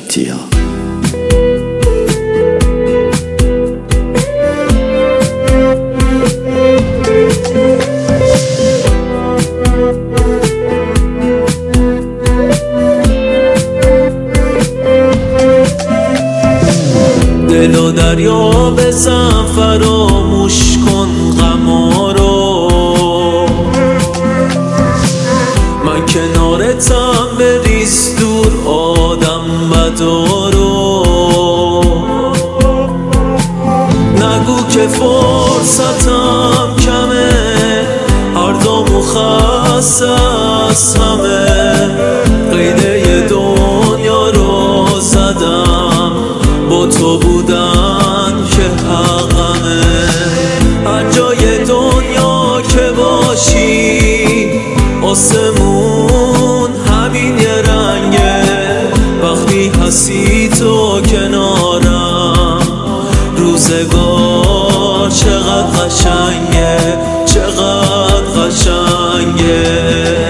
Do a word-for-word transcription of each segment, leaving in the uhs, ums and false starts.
شریعتیا. دل و دریا بزن فراموش کن غما رو، من کنارتم بریز دور آدم بدارو. نگو که فرصتم کمه، هر دامو خستست همه، قیده دنیا رو زدم با تو بودن که حقمه. هر جای دنیا که باشی آسمون همین یه رنگه، وقتی هستی تو کنارم روزگار چقدر قشنگه، چقدر قشنگه.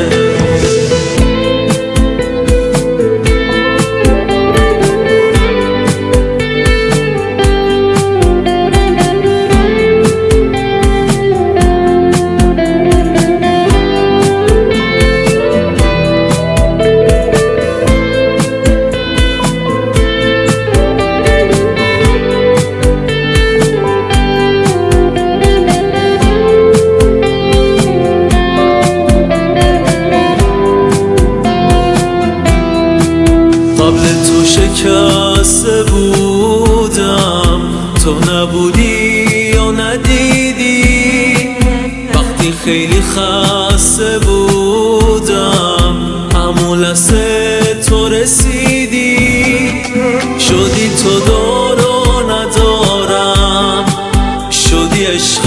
قبل تو شکسته بودم، تو نبودی یا ندیدی. وقتی خیلی خسته بودم همون لحظه تو رسیدی. شدی تو دارو ندارم، شدی عشق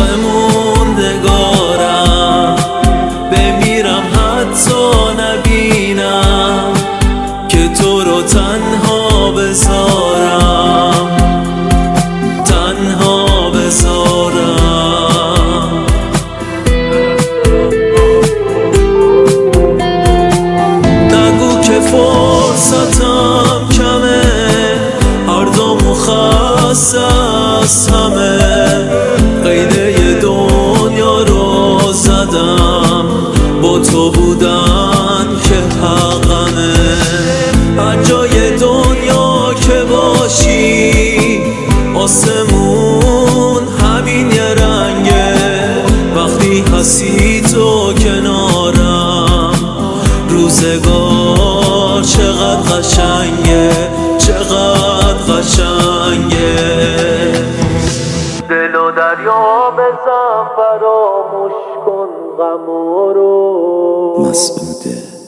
موندگارم. بمیرم حتی نبینم که تو رو تنها بذارم، تنها بذارم. نگو که فرصتم کمه، هر دامو خستست همه، قیده دنیا رو زدم با تو بودن که حقمه. هر جای دنیا که باشی آسمون همین یه رنگه، وقتی هستی تو کنارم روزگار چقدر قشنگه، چقدر قشنگه. دل و دریا بزن فراموش کن غما رو. مسعوده